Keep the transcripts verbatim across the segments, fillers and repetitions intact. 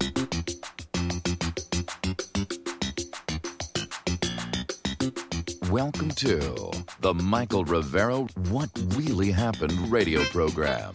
Welcome to the Michael Rivero What Really Happened radio program.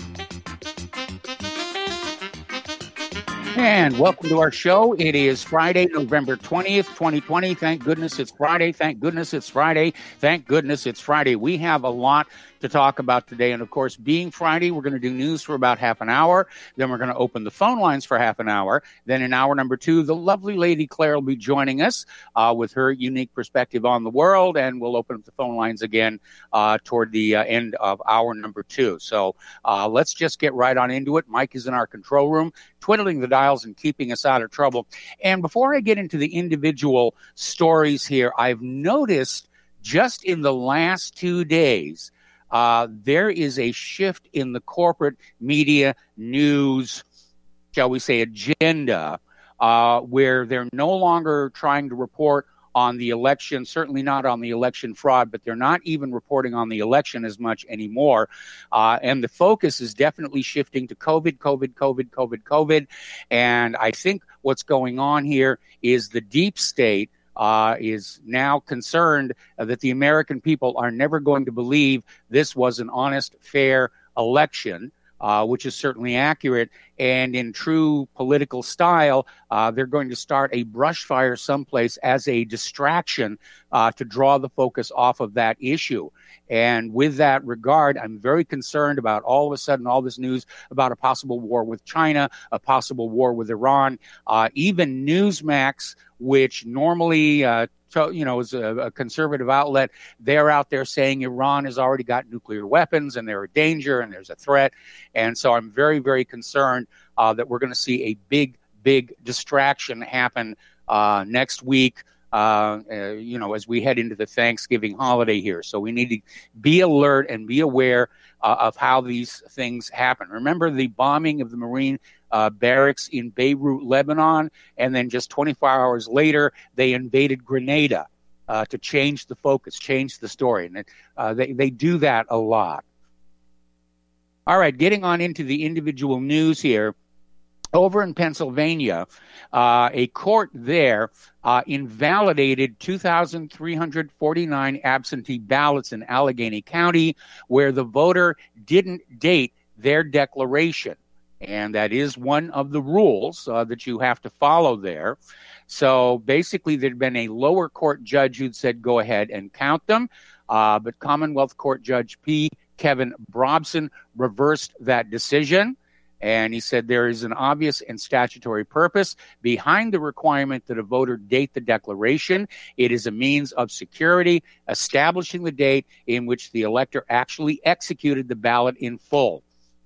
And welcome to our show. It is Friday, November twentieth, twenty twenty. Thank goodness it's Friday. Thank goodness it's Friday. Thank goodness it's Friday. We have a lot to talk about today. And of course, being Friday, we're going to do news for about half an hour. Then we're going to open the phone lines for half an hour. Then in hour number two, the lovely lady Claire will be joining us uh, with her unique perspective on the world. And we'll open up the phone lines again uh, toward the uh, end of hour number two. So uh, let's just get right on into it. Mike is in our control room, twiddling the dials and keeping us out of trouble. And before I get into the individual stories here, I've noticed just in the last two days, Uh, there is a shift in the corporate media news, shall we say, agenda, uh, where they're no longer trying to report on the election, certainly not on the election fraud, but they're not even reporting on the election as much anymore. Uh, and the focus is definitely shifting to COVID, COVID, COVID, COVID, COVID. And I think what's going on here is the deep state Uh, is now concerned uh, that the American people are never going to believe this was an honest, fair election, uh, which is certainly accurate. And in true political style, uh, they're going to start a brush fire someplace as a distraction uh, to draw the focus off of that issue. And with that regard, I'm very concerned about all of a sudden all this news about a possible war with China, a possible war with Iran, uh, even Newsmax, which normally, uh, to, you know, is a, a conservative outlet. They're out there saying Iran has already got nuclear weapons and they're a danger and there's a threat. And so I'm very, very concerned uh, that we're going to see a big, big distraction happen uh, next week. Uh, uh, you know, as we head into the Thanksgiving holiday here. So we need to be alert and be aware uh, of how these things happen. Remember the bombing of the Marine uh, barracks in Beirut, Lebanon, and then just twenty-four hours later, they invaded Grenada uh, to change the focus, change the story. And uh, they, they do that a lot. All right, getting on into the individual news here. Over in Pennsylvania, uh, a court there uh, invalidated two thousand three hundred forty-nine absentee ballots in Allegheny County where the voter didn't date their declaration. And that is one of the rules uh, that you have to follow there. So basically, there'd been a lower court judge who'd said, go ahead and count them. Uh, but Commonwealth Court Judge P. Kevin Brobson reversed that decision. And he said there is an obvious and statutory purpose behind the requirement that a voter date the declaration. It is a means of security, establishing the date in which the elector actually executed the ballot in full.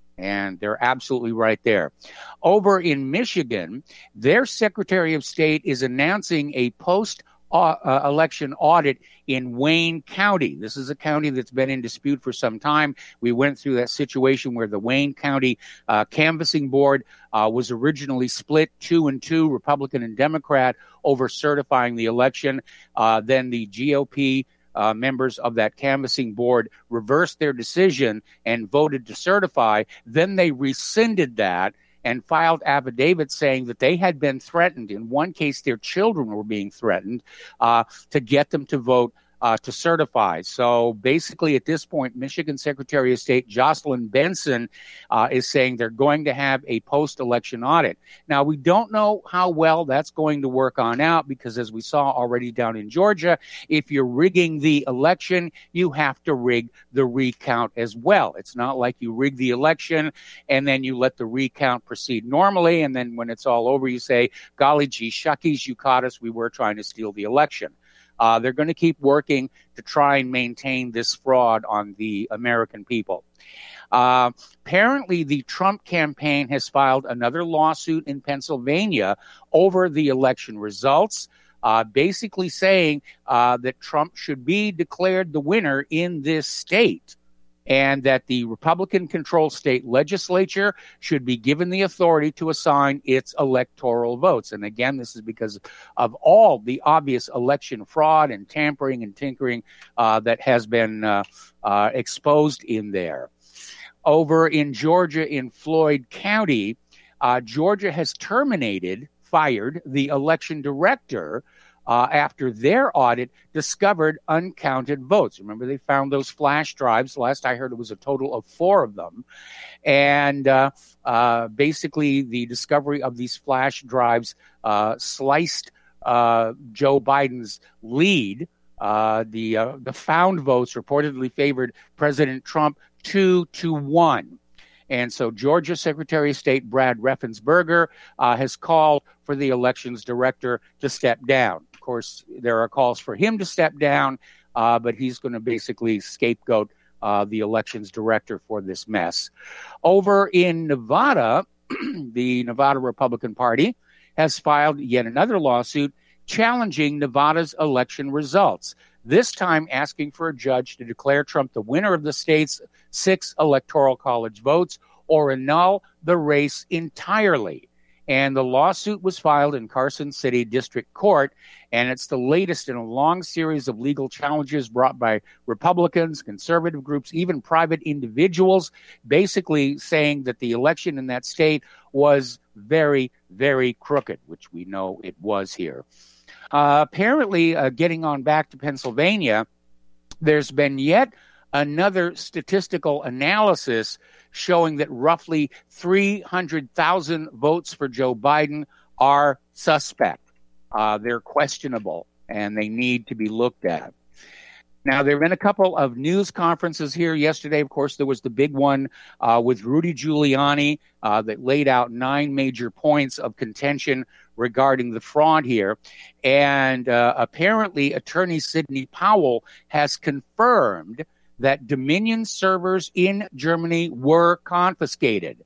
And they're absolutely right there. Over in Michigan, their Secretary of State is announcing a post Uh, uh, election audit in Wayne County. This is a county that's been in dispute for some time. We went through that situation where the Wayne County uh, canvassing board uh, was originally split two and two, Republican and Democrat, over certifying the election. Uh, then the G O P uh, members of that canvassing board reversed their decision and voted to certify. Then they rescinded that and filed affidavits saying that they had been threatened. In one case, their children were being threatened uh, to get them to vote uh, to certify. So basically, at this point, Michigan Secretary of State Jocelyn Benson uh, is saying they're going to have a post-election audit. Now, we don't know how well that's going to work on out because, as we saw already down in Georgia, if you're rigging the election, you have to rig the recount as well. It's not like you rig the election and then you let the recount proceed normally, and then when it's all over, you say, golly gee shuckies, you caught us. We were trying to steal the election. Uh, they're going to keep working to try and maintain this fraud on the American people. Uh, apparently, the Trump campaign has filed another lawsuit in Pennsylvania over the election results, uh, basically saying uh, that Trump should be declared the winner in this state, and that the Republican-controlled state legislature should be given the authority to assign its electoral votes. And again, this is because of all the obvious election fraud and tampering and tinkering uh, that has been uh, uh, exposed in there. Over in Georgia, in Floyd County, uh, Georgia has terminated, fired the election director uh, after their audit discovered uncounted votes. Remember, they found those flash drives. Last I heard, it was a total of four of them. And uh, uh, basically, the discovery of these flash drives uh, sliced uh, Joe Biden's lead. Uh, the uh, the found votes reportedly favored President Trump two to one. And so Georgia Secretary of State Brad Raffensperger uh, has called for the elections director to step down. Of course, there are calls for him to step down, uh, but he's going to basically scapegoat uh, the elections director for this mess. Over in Nevada, the Nevada Republican Party has filed yet another lawsuit challenging Nevada's election results, this time asking for a judge to declare Trump the winner of the state's six electoral college votes or annul the race entirely. And the lawsuit was filed in Carson City District Court, and it's the latest in a long series of legal challenges brought by Republicans, conservative groups, even private individuals, basically saying that the election in that state was very, very crooked, which we know it was here. Uh, apparently, uh, getting on back to Pennsylvania, there's been yet another statistical analysis showing that roughly three hundred thousand votes for Joe Biden are suspect. Uh, they're questionable, and they need to be looked at. Now, there have been a couple of news conferences here yesterday. Of course, there was the big one uh, with Rudy Giuliani uh, that laid out nine major points of contention regarding the fraud here. And uh, apparently, attorney Sidney Powell has confirmed that Dominion servers in Germany were confiscated.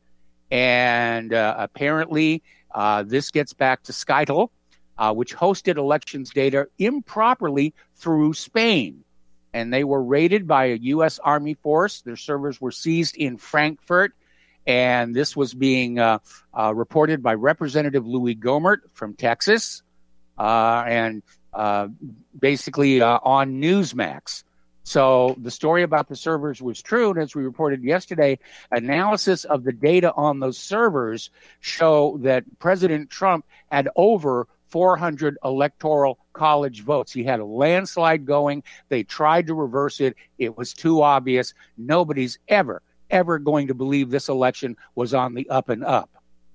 And uh, apparently, uh, this gets back to Skytel, uh, which hosted elections data improperly through Spain. And they were raided by a U S Army force. Their servers were seized in Frankfurt. And this was being uh, uh, reported by Representative Louis Gohmert from Texas, uh, and uh, basically uh, on Newsmax. So the story about the servers was true, and as we reported yesterday, analysis of the data on those servers show that President Trump had over four hundred electoral college votes. He had a landslide going. They tried to reverse it. It was too obvious. Nobody's ever, ever going to believe this election was on the up and up.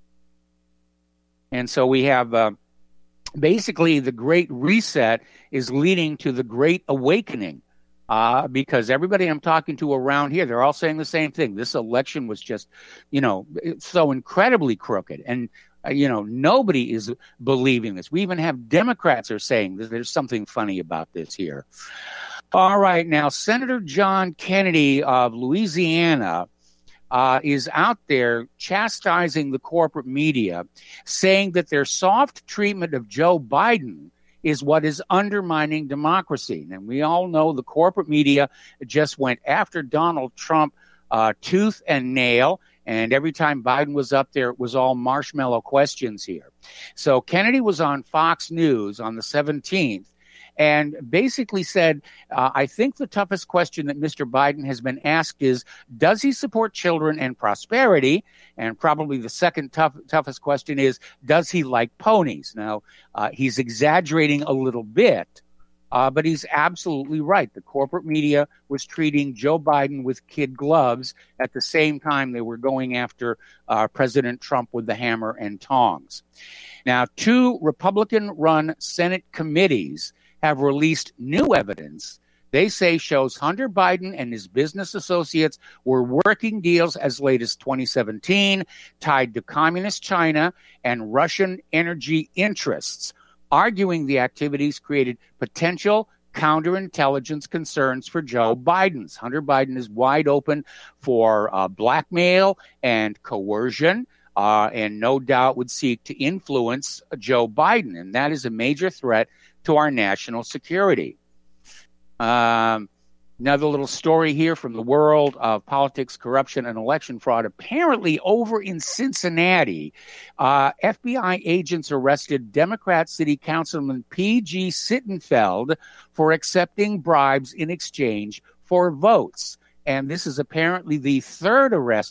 And so we have uh, basically the Great Reset is leading to the Great Awakening. Uh, because everybody I'm talking to around here, they're all saying the same thing. This election was just, you know, so incredibly crooked. And, uh, you know, nobody is believing this. We even have Democrats are saying that there's something funny about this here. All right. Now, Senator John Kennedy of Louisiana uh, is out there chastising the corporate media, saying that their soft treatment of Joe Biden is what is undermining democracy. And we all know the corporate media just went after Donald Trump uh, tooth and nail. And every time Biden was up there, it was all marshmallow questions here. So Kennedy was on Fox News on the seventeenth and basically said, uh, I think the toughest question that Mister Biden has been asked is, does he support children and prosperity? And probably the second tough, toughest question is, does he like ponies? Now, uh, he's exaggerating a little bit, uh, but he's absolutely right. The corporate media was treating Joe Biden with kid gloves at the same time they were going after uh, President Trump with the hammer and tongs. Now, two Republican-run Senate committees have released new evidence they say shows Hunter Biden and his business associates were working deals as late as twenty seventeen tied to communist China and Russian energy interests, arguing the activities created potential counterintelligence concerns for Joe Biden's. Hunter Biden is wide open for uh, blackmail and coercion. Uh, and no doubt would seek to influence Joe Biden. And that is a major threat to our national security. Um, another little story here from the world of politics, corruption, and election fraud. Apparently, over in Cincinnati, uh, F B I agents arrested Democrat City Councilman P G Sittenfeld for accepting bribes in exchange for votes. And this is apparently the third arrest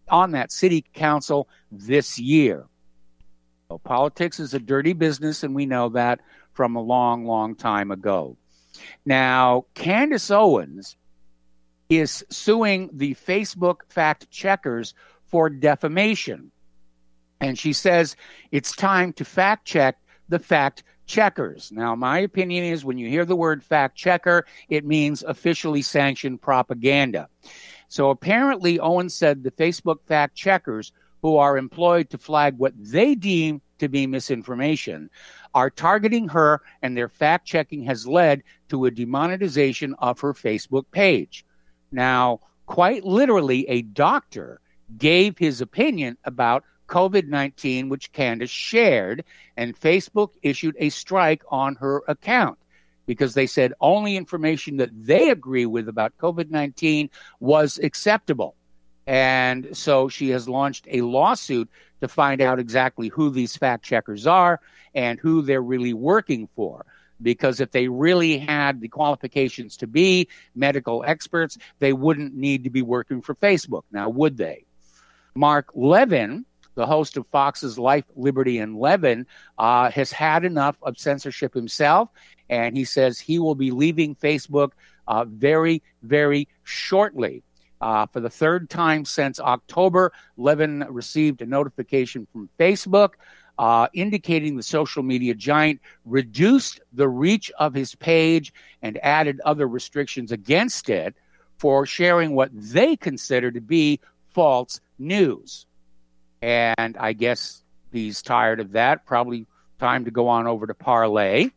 on that city council this year. So politics is a dirty business, and we know that from a long, long time ago. Now, Candace Owens is suing the Facebook fact checkers for defamation. And she says it's time to fact check the fact checkers. Now, my opinion is when you hear the word fact checker, it means officially sanctioned propaganda. So apparently, Owens said the Facebook fact checkers, who are employed to flag what they deem to be misinformation, are targeting her, and their fact checking has led to a demonetization of her Facebook page. Now, quite literally, a doctor gave his opinion about COVID nineteen, which Candace shared, and Facebook issued a strike on her account because they said only information that they agree with about COVID nineteen was acceptable. And so she has launched a lawsuit to find out exactly who these fact checkers are and who they're really working for. Because if they really had the qualifications to be medical experts, they wouldn't need to be working for Facebook. Now, would they? Mark Levin, the host of Fox's Life, Liberty, and Levin, uh, has had enough of censorship himself, and he says he will be leaving Facebook uh, very, very shortly. Uh, for the third time since October, Levin received a notification from Facebook uh, indicating the social media giant reduced the reach of his page and added other restrictions against it for sharing what they consider to be false news. And I guess he's tired of that. Probably time to go on over to Parler.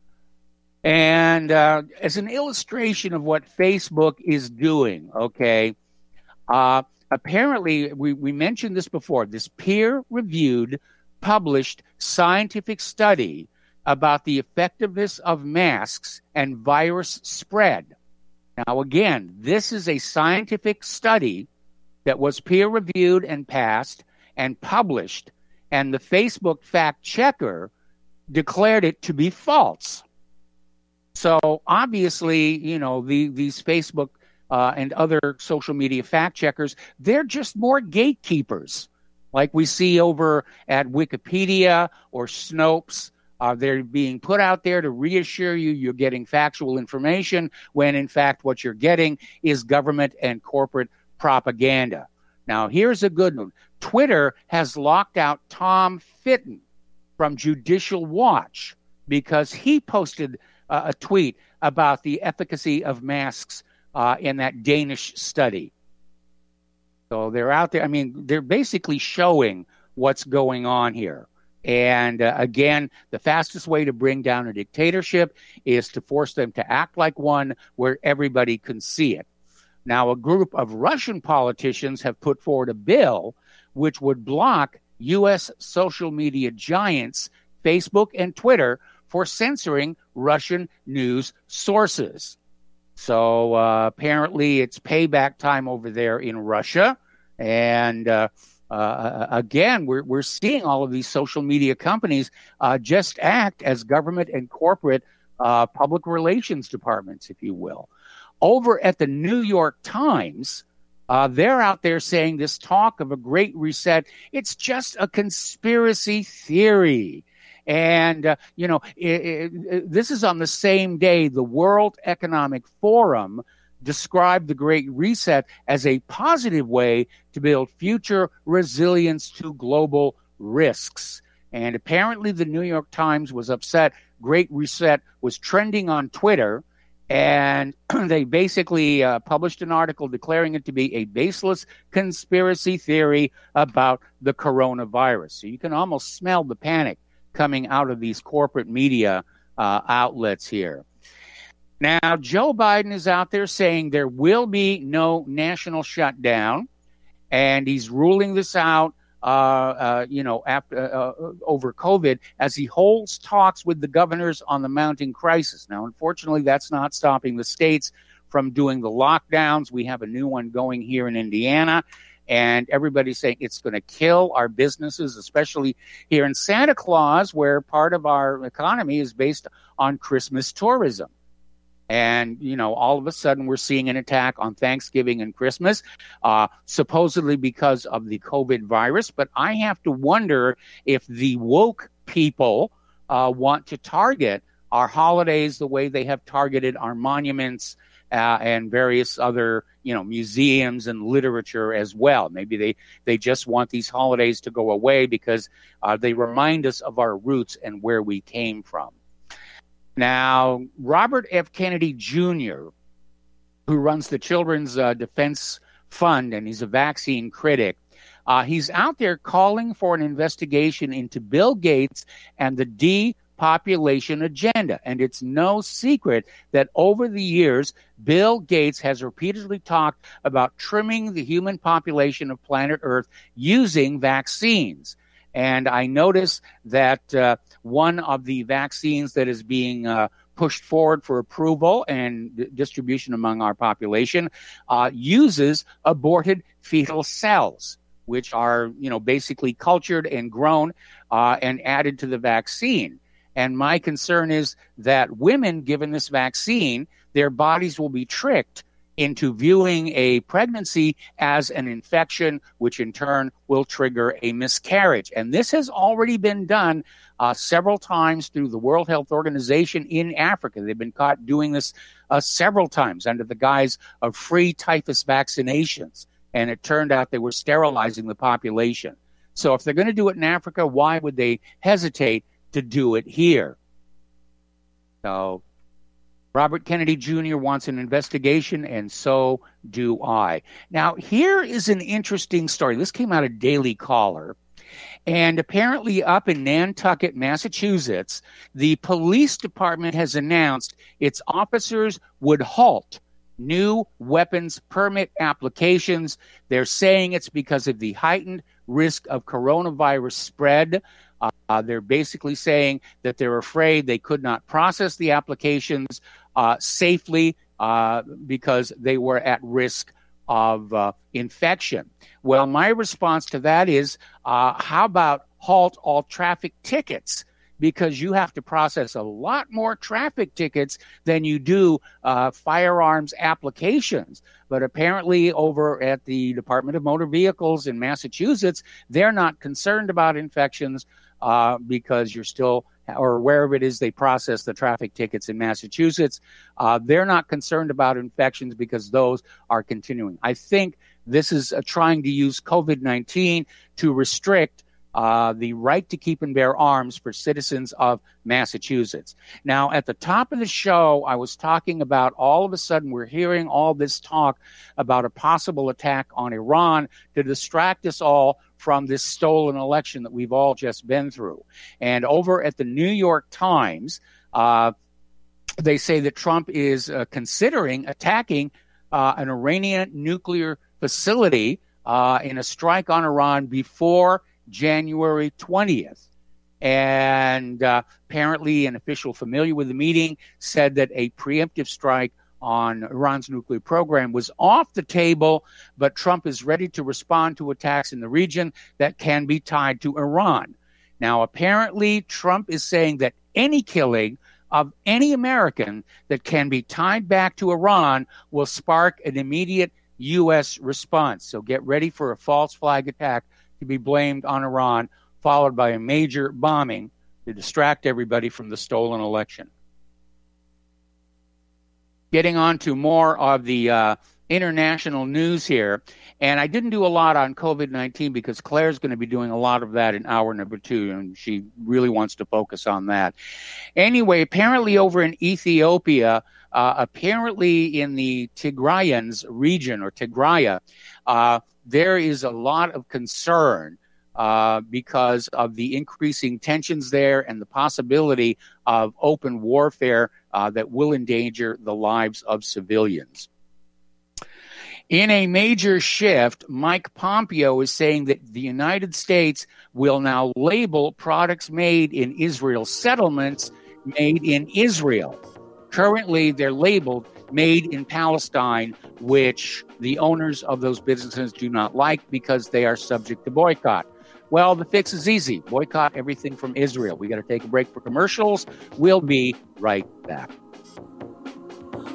And uh, as an illustration of what Facebook is doing, okay, uh, apparently, we, we mentioned this before, this peer-reviewed, published scientific study about the effectiveness of masks and virus spread. Now, again, this is a scientific study that was peer-reviewed and passed and published, and the Facebook fact checker declared it to be false. So obviously, you know, the, these Facebook uh, and other social media fact checkers, they're just more gatekeepers, like we see over at Wikipedia or Snopes. Uh, they're being put out there to reassure you you're getting factual information when, in fact, what you're getting is government and corporate propaganda. Now, here's a good one. Twitter has locked out Tom Fitton from Judicial Watch because he posted uh, a tweet about the efficacy of masks uh, in that Danish study. So they're out there. I mean, they're basically showing what's going on here. And uh, again, the fastest way to bring down a dictatorship is to force them to act like one where everybody can see it. Now, a group of Russian politicians have put forward a bill which would block U S social media giants, Facebook and Twitter, for censoring Russian news sources. So uh, apparently it's payback time over there in Russia. And uh, uh, again, we're, we're seeing all of these social media companies uh, just act as government and corporate uh, public relations departments, if you will. Over at the New York Times, uh, they're out there saying this talk of a great reset, it's just a conspiracy theory. And, uh, you know, it, it, this is on the same day the World Economic Forum described the Great Reset as a positive way to build future resilience to global risks. And apparently the New York Times was upset. Great Reset was trending on Twitter. And they basically uh, published an article declaring it to be a baseless conspiracy theory about the coronavirus. So you can almost smell the panic coming out of these corporate media uh, outlets here. Now, Joe Biden is out there saying there will be no national shutdown, and he's ruling this out Uh, uh, you know, after, uh, over COVID as he holds talks with the governors on the mounting crisis. Now, unfortunately, that's not stopping the states from doing the lockdowns. We have a new one going here in Indiana, and everybody's saying it's going to kill our businesses, especially here in Santa Claus, where part of our economy is based on Christmas tourism. And, you know, all of a sudden we're seeing an attack on Thanksgiving and Christmas, uh, supposedly because of the COVID virus. But I have to wonder if the woke people uh, want to target our holidays the way they have targeted our monuments uh, and various other, you know, museums and literature as well. Maybe they, they just want these holidays to go away because uh, they remind us of our roots and where we came from. Now, Robert F. Kennedy Junior, who runs the Children's uh, Defense Fund, and he's a vaccine critic, uh, he's out there calling for an investigation into Bill Gates and the depopulation agenda. And it's no secret that over the years, Bill Gates has repeatedly talked about trimming the human population of planet Earth using vaccines. And I noticed that uh, one of the vaccines that is being uh, pushed forward for approval and d- distribution among our population uh, uses aborted fetal cells, which are, you know, basically cultured and grown uh, and added to the vaccine. And my concern is that women given this vaccine, their bodies will be tricked into viewing a pregnancy as an infection, which in turn will trigger a miscarriage. And this has already been done uh, several times through the World Health Organization in Africa. They've been caught doing this uh, several times under the guise of free typhus vaccinations. And it turned out they were sterilizing the population. So if they're going to do it in Africa, why would they hesitate to do it here? So Robert Kennedy Junior wants an investigation, and so do I. Now, here is an interesting story. This came out of Daily Caller. And apparently up in Nantucket, Massachusetts, the police department has announced its officers would halt new weapons permit applications. They're saying it's because of the heightened risk of coronavirus spread. Uh, they're basically saying that they're afraid they could not process the applications uh, safely uh, because they were at risk of uh, infection. Well, my response to that is, uh, how about halt all traffic tickets? Because you have to process a lot more traffic tickets than you do uh, firearms applications. But apparently over at the Department of Motor Vehicles in Massachusetts, they're not concerned about infections uh, because you're still, or wherever it is they process the traffic tickets in Massachusetts, uh, they're not concerned about infections because those are continuing. I think this is uh, trying to use COVID nineteen to restrict Uh, the right to keep and bear arms for citizens of Massachusetts. Now, at the top of the show, I was talking about all of a sudden we're hearing all this talk about a possible attack on Iran to distract us all from this stolen election that we've all just been through. And over at the New York Times, uh, they say that Trump is uh, considering attacking uh, an Iranian nuclear facility uh, in a strike on Iran before January twentieth. And uh, apparently an official familiar with the meeting said that a preemptive strike on Iran's nuclear program was off the table, but Trump is ready to respond to attacks in the region that can be tied to Iran. Now, apparently Trump is saying that any killing of any American that can be tied back to Iran will spark an immediate U S response. So get ready for a false flag attack to be blamed on Iran, followed by a major bombing to distract everybody from the stolen election. Getting on to more of the uh, international news here, and I didn't do a lot on COVID nineteen because Claire's going to be doing a lot of that in hour number two, and she really wants to focus on that. Anyway, apparently over in Ethiopia, uh, apparently in the Tigrayans region, or Tigraya, uh, there is a lot of concern uh, because of the increasing tensions there and the possibility of open warfare uh, that will endanger the lives of civilians. In a major shift, Mike Pompeo is saying that the United States will now label products made in Israel settlements made in Israel. Currently, they're labeled made in Palestine, which the owners of those businesses do not like because they are subject to boycott. Well, the fix is easy. Boycott everything from Israel. We got to take a break for commercials. We'll be right back.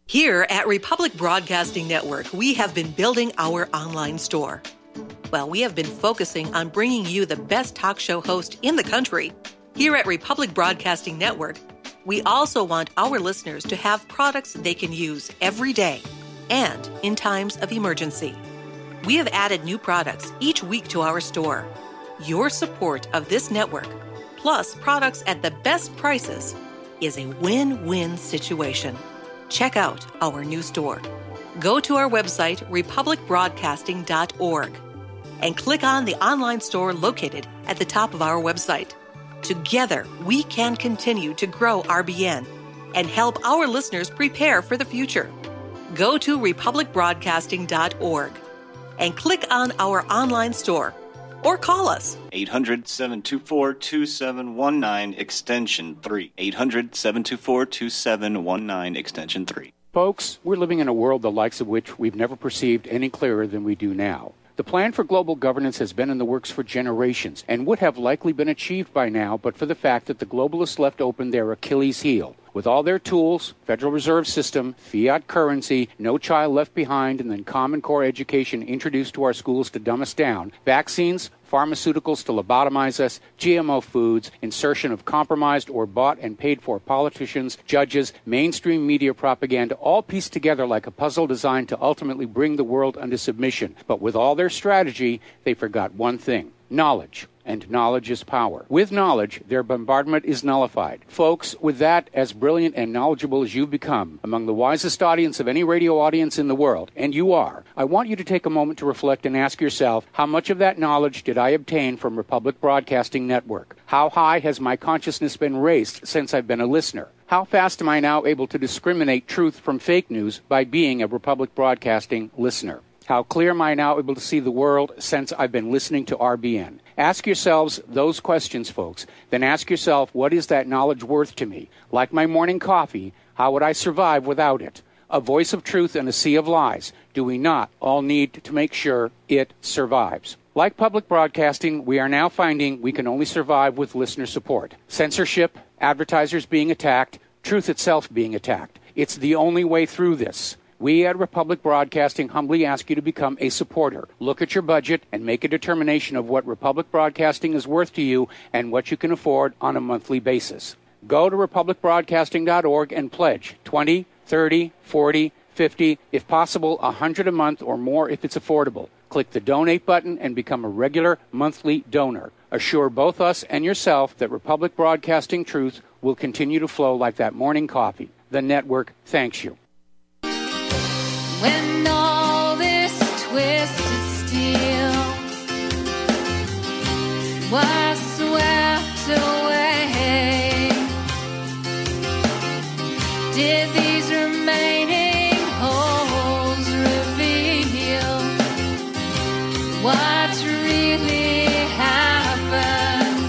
Here at Republic Broadcasting Network, we have been building our online store. Well, we have been focusing on bringing you the best talk show host in the country. Here at Republic Broadcasting Network, we also want our listeners to have products they can use every day and in times of emergency. We have added new products each week to our store. Your support of this network, plus products at the best prices, is a win-win situation. Check out our new store. Go to our website, republic broadcasting dot org, and click on the online store located at the top of our website. Together, we can continue to grow R B N and help our listeners prepare for the future. Go to republic broadcasting dot org and click on our online store or call us. eight hundred, seven two four, two seven one nine, extension three. eight hundred, seven two four, two seven one nine, extension three. Folks, we're living in a world the likes of which we've never perceived any clearer than we do now. The plan for global governance has been in the works for generations and would have likely been achieved by now, but for the fact that the globalists left open their Achilles heel. With all their tools, Federal Reserve System, fiat currency, no child left behind, and then Common Core education introduced to our schools to dumb us down, vaccines, pharmaceuticals to lobotomize us, G M O foods, insertion of compromised or bought and paid for politicians, judges, mainstream media propaganda, all pieced together like a puzzle designed to ultimately bring the world under submission. But with all their strategy, they forgot one thing: knowledge. And knowledge is power. With knowledge, their bombardment is nullified. Folks, with that, as brilliant and knowledgeable as you've become, among the wisest audience of any radio audience in the world, and you are, I want you to take a moment to reflect and ask yourself, how much of that knowledge did I obtain from Republic Broadcasting Network? How high has my consciousness been raised since I've been a listener? How fast am I now able to discriminate truth from fake news by being a Republic Broadcasting listener? How clear am I now able to see the world since I've been listening to R B N? Ask yourselves those questions, folks. Then ask yourself, what is that knowledge worth to me? Like my morning coffee, how would I survive without it? A voice of truth in a sea of lies. Do we not all need to make sure it survives? Like public broadcasting, we are now finding we can only survive with listener support. Censorship, advertisers being attacked, truth itself being attacked. It's the only way through this. We at Republic Broadcasting humbly ask you to become a supporter. Look at your budget and make a determination of what Republic Broadcasting is worth to you and what you can afford on a monthly basis. Go to republic broadcasting dot org and pledge twenty, thirty, forty, fifty, if possible, one hundred a month or more if it's affordable. Click the donate button and become a regular monthly donor. Assure both us and yourself that Republic Broadcasting truth will continue to flow like that morning coffee. The network thanks you. When all this twisted steel was swept away, did these remaining holes reveal what really happened?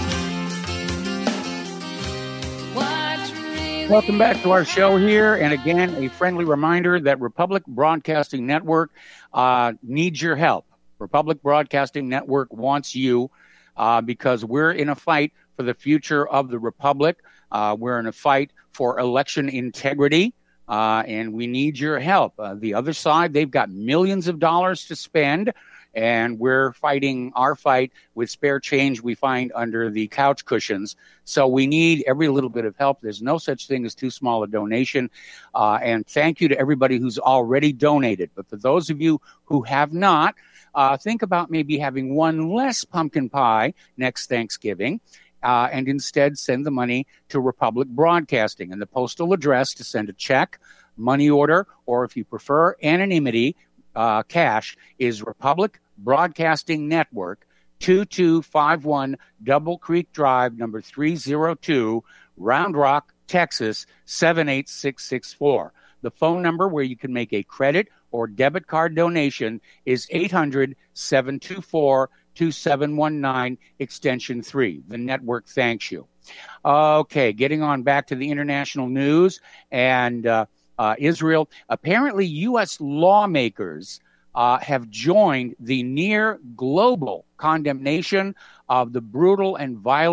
What really Welcome back to our show here. And again, a friendly reminder that Republic Broadcasting Network uh, needs your help. Republic Broadcasting Network wants you uh, because we're in a fight for the future of the Republic. Uh, we're in a fight for election integrity, uh, and we need your help. Uh, the other side, they've got millions of dollars to spend, and we're fighting our fight with spare change we find under the couch cushions. So we need every little bit of help. There's no such thing as too small a donation. Uh, and thank you to everybody who's already donated. But for those of you who have not, uh, think about maybe having one less pumpkin pie next Thanksgiving. Uh, and instead send the money to Republic Broadcasting. And the postal address to send a check, money order, or if you prefer anonymity, uh, cash, is Republic Broadcasting Network, two two five one Double Creek Drive, number three oh two, Round Rock, Texas, seven eight six six four. The phone number where you can make a credit or debit card donation is eight hundred, seven two four, two seven one nine, extension three. The network thanks you. Okay, getting on back to the international news and uh, uh, Israel. Apparently, U S lawmakers uh, have joined the near global condemnation of the brutal and violent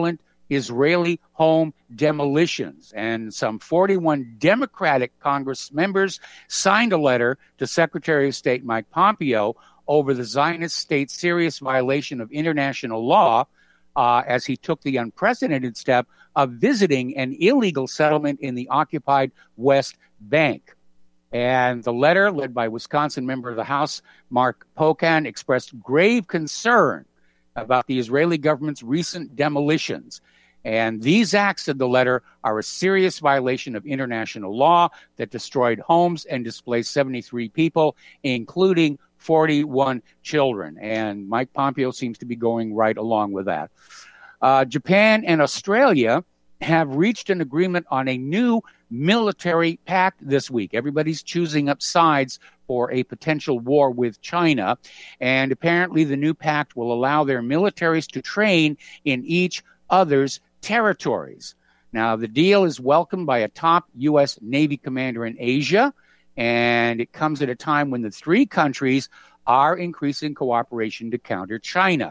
Israeli home demolitions. And some forty-one Democratic Congress members signed a letter to Secretary of State Mike Pompeo over the Zionist state's serious violation of international law uh, as he took the unprecedented step of visiting an illegal settlement in the occupied West Bank. And the letter, led by Wisconsin member of the House, Mark Pocan, expressed grave concern about the Israeli government's recent demolitions. And these acts, said the letter, are a serious violation of international law that destroyed homes and displaced seventy-three people, including forty-one children. And Mike Pompeo seems to be going right along with that. Uh, Japan and Australia have reached an agreement on a new military pact this week. Everybody's choosing up sides for a potential war with China. And apparently the new pact will allow their militaries to train in each other's territories. Now, the deal is welcomed by a top U S Navy commander in Asia, and it comes at a time when the three countries are increasing cooperation to counter China.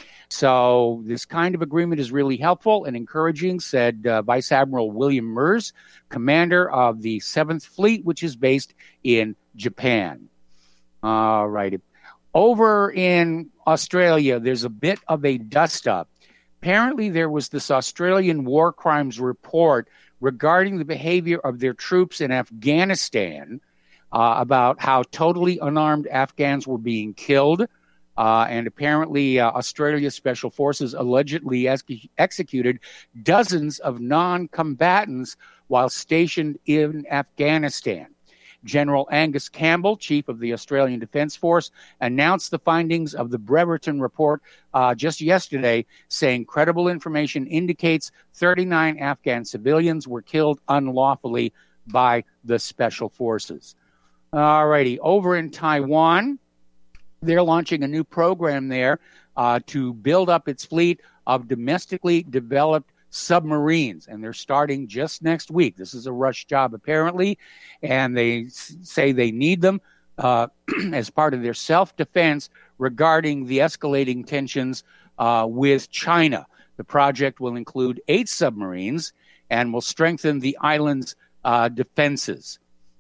So this kind of agreement is really helpful and encouraging, said uh, Vice Admiral William Merz, commander of the seventh Fleet, which is based in Japan. All right. Over in Australia, there's a bit of a dust-up. Apparently, there was this Australian war crimes report regarding the behavior of their troops in Afghanistan, uh, about how totally unarmed Afghans were being killed. Uh, and apparently, uh, Australia's special forces allegedly ex- executed dozens of non-combatants while stationed in Afghanistan. General Angus Campbell, chief of the Australian Defence Force, announced the findings of the Brereton report uh, just yesterday, saying credible information indicates thirty-nine Afghan civilians were killed unlawfully by the special forces. All righty, over in Taiwan, they're launching a new program there uh, to build up its fleet of domestically developed submarines, and they're starting just next week. This is a rush job, apparently, and they s- say they need them uh, as part of their self-defense regarding the escalating tensions uh, with China. The project will include eight submarines and will strengthen the island's uh, defenses.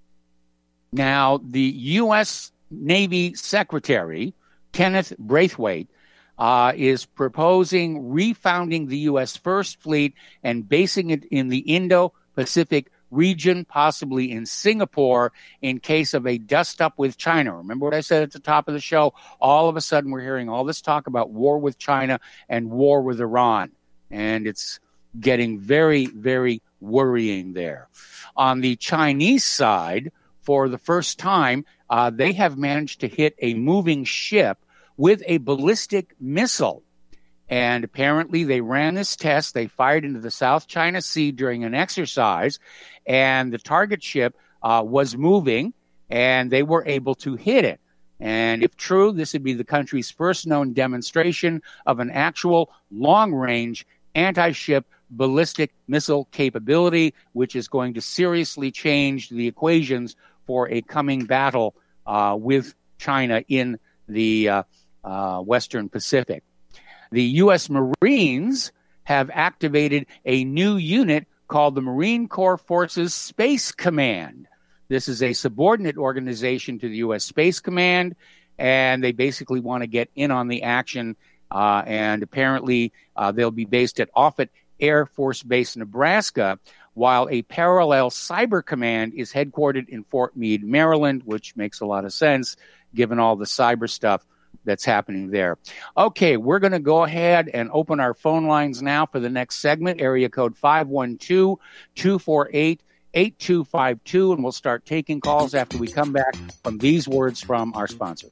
Now, the U S Navy Secretary, Kenneth Braithwaite, uh, is proposing refounding the U S First Fleet and basing it in the Indo-Pacific region, possibly in Singapore, in case of a dust-up with China. Remember what I said at the top of the show? All of a sudden, we're hearing all this talk about war with China and war with Iran, and it's getting very, very worrying there. On the Chinese side, for the first time, uh, they have managed to hit a moving ship with a ballistic missile. And apparently they ran this test. They fired into the South China Sea during an exercise, and the target ship uh, was moving, and they were able to hit it. And if true, this would be the country's first known demonstration of an actual long-range anti-ship ballistic missile capability, which is going to seriously change the equations for a coming battle uh, with China in the uh, uh, Western Pacific. The U S Marines have activated a new unit called the Marine Corps Forces Space Command. This is a subordinate organization to the U S Space Command, and they basically want to get in on the action, uh, and apparently uh, they'll be based at Offutt Air Force Base, Nebraska, while a parallel cyber command is headquartered in Fort Meade, Maryland, which makes a lot of sense given all the cyber stuff that's happening there. Okay, we're going to go ahead and open our phone lines now for the next segment, area code five one two, two four eight, eight two five two, and we'll start taking calls after we come back from these words from our sponsor.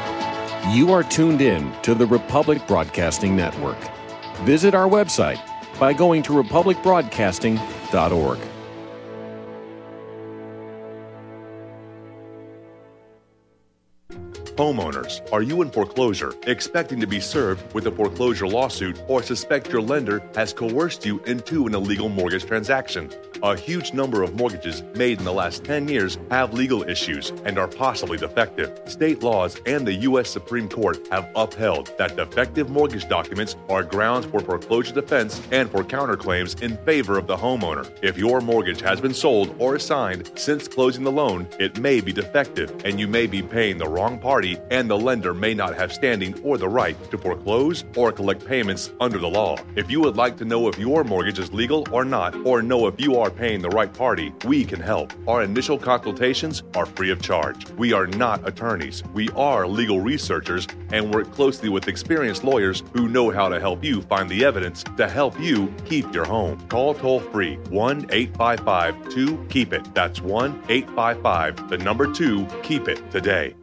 You are tuned in to the Republic Broadcasting Network. Visit our website, by going to republic broadcasting dot org. Homeowners, are you in foreclosure, expecting to be served with a foreclosure lawsuit, or suspect your lender has coerced you into an illegal mortgage transaction? A huge number of mortgages made in the last ten years have legal issues and are possibly defective. State laws and the U S Supreme Court have upheld that defective mortgage documents are grounds for foreclosure defense and for counterclaims in favor of the homeowner. If your mortgage has been sold or assigned since closing the loan, it may be defective and you may be paying the wrong party, and the lender may not have standing or the right to foreclose or collect payments under the law. If you would like to know if your mortgage is legal or not, or know if you are paying the right party, we can help. Our initial consultations are free of charge. We are not attorneys. We are legal researchers and work closely with experienced lawyers who know how to help you find the evidence to help you keep your home. Call toll-free one eight five five two keep it. That's one eight five five, the number two, keep it today.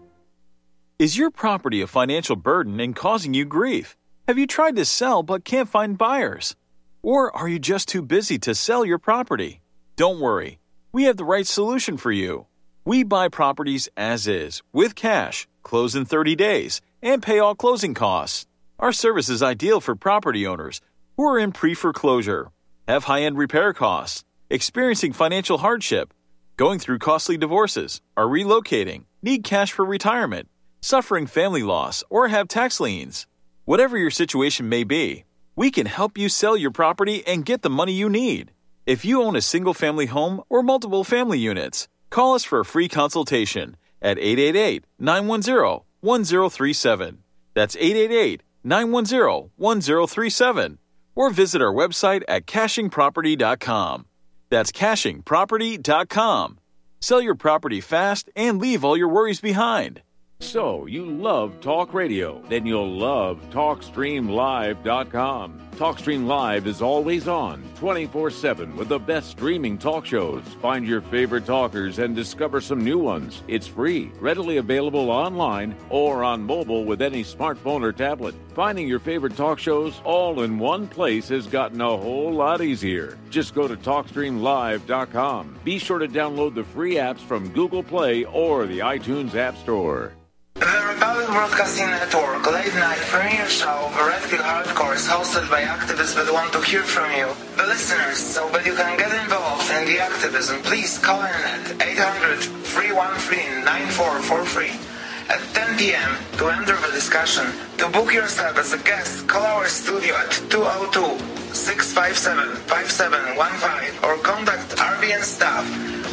Is your property a financial burden and causing you grief? Have you tried to sell but can't find buyers? Or are you just too busy to sell your property? Don't worry, we have the right solution for you. We buy properties as is, with cash, close in thirty days, and pay all closing costs. Our service is ideal for property owners who are in pre-foreclosure, have high-end repair costs, experiencing financial hardship, going through costly divorces, are relocating, need cash for retirement, suffering family loss, or have tax liens. Whatever your situation may be, we can help you sell your property and get the money you need. If you own a single-family home or multiple family units, call us for a free consultation at eight eight eight, nine one zero, one zero three seven. That's eight eight eight, nine one zero, one zero three seven. Or visit our website at caching property dot com. That's caching property dot com. Sell your property fast and leave all your worries behind. So, you love talk radio? Then you'll love talk stream live dot com. TalkStream Live is always on, twenty-four seven, with the best streaming talk shows. Find your favorite talkers and discover some new ones. It's free, readily available online or on mobile with any smartphone or tablet. Finding your favorite talk shows all in one place has gotten a whole lot easier. Just go to talk stream live dot com. Be sure to download the free apps from Google Play or the iTunes App Store. The Republic Broadcasting Network late night premiere show of Redfield Hardcore is hosted by activists that want to hear from you, the listeners. So that you can get involved in the activism, please call in at eight hundred, three one three, nine four four three at ten p.m. to enter the discussion. To book yourself as a guest, call our studio at two oh two, six five seven, five seven one five or contact R B N staff.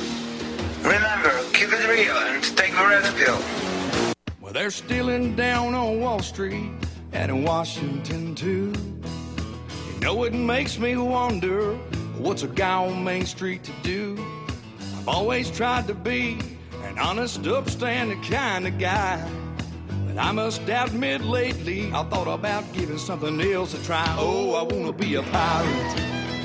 Remember, keep it real and take the red pill. Well, they're stealing down on Wall Street and in Washington, too. You know, it makes me wonder, what's a guy on Main Street to do? I've always tried to be an honest, upstanding kind of guy. But I must admit lately, I thought about giving something else a try. Oh, I want to be a pirate.